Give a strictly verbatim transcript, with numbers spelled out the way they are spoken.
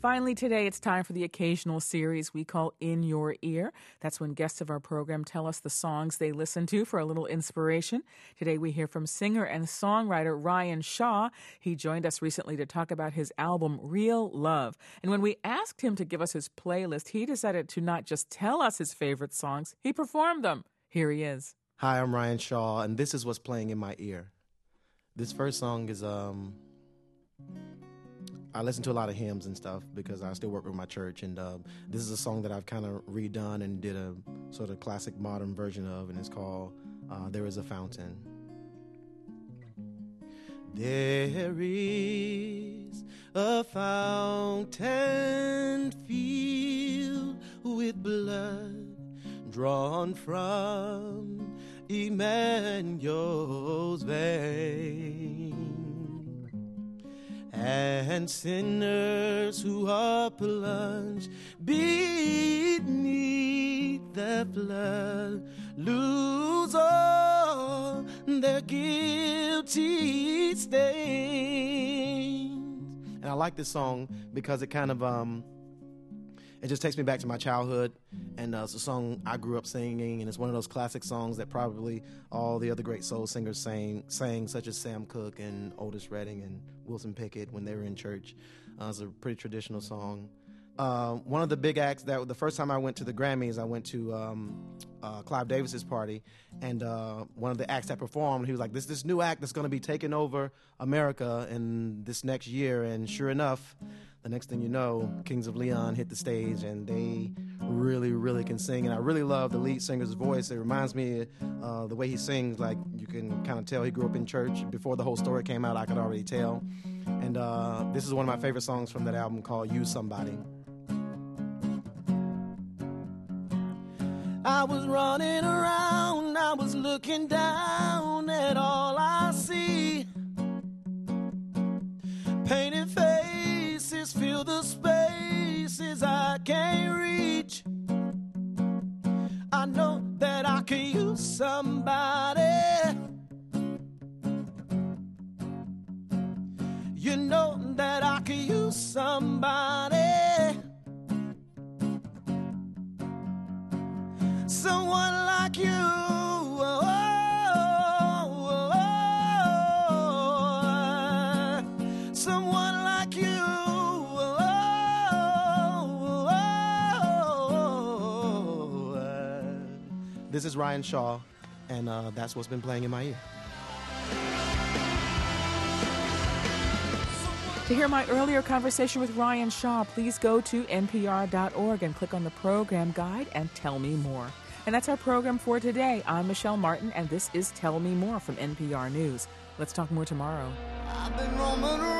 Finally, today it's time for the occasional series we call In Your Ear. That's when guests of our program tell us the songs they listen to for a little inspiration. Today we hear from singer and songwriter Ryan Shaw. He joined us recently to talk about his album Real Love. And when we asked him to give us his playlist, he decided to not just tell us his favorite songs, he performed them. Here he is. Hi, I'm Ryan Shaw, and this is what's playing in my ear. This first song is... um. I listen to a lot of hymns and stuff because I still work with my church, and uh, this is a song that I've kind of redone and did a sort of classic modern version of, and it's called uh, There Is a Fountain. There is a fountain filled with blood drawn from Emmanuel's vein, and sinners who are plunged beneath the flood lose all their guilty stains. And I like this song because it kind of um it just takes me back to my childhood, and uh, it's a song I grew up singing, and it's one of those classic songs that probably all the other great soul singers sang, sang such as Sam Cooke and Otis Redding and Wilson Pickett when they were in church. Uh, it's a pretty traditional song. Uh, one of the big acts that the first time I went to the Grammys, I went to um, uh, Clive Davis's party, and uh, one of the acts that performed, he was like, "This this new act that's going to be taking over America in this next year," and sure enough, the next thing you know, Kings of Leon hit the stage, and they really, really can sing. And I really love the lead singer's voice. It reminds me uh, the way he sings, like you can kind of tell he grew up in church. Before the whole story came out, I could already tell. And uh, this is one of my favorite songs from that album called Use Somebody. I was running around, I was looking down at all I see. Painted faces fill the spaces I can't reach. I know that I can use somebody. You know that I can use somebody. Someone like you. Oh, oh, oh, oh. Someone like you. Oh, oh, oh. This is Ryan Shaw, and uh, that's what's been playing in my ear. To hear my earlier conversation with Ryan Shaw, please go to N P R dot org and click on the program guide and tell me more. And that's our program for today. I'm Michelle Martin, and this is Tell Me More from N P R News. Let's talk more tomorrow. I've been roaming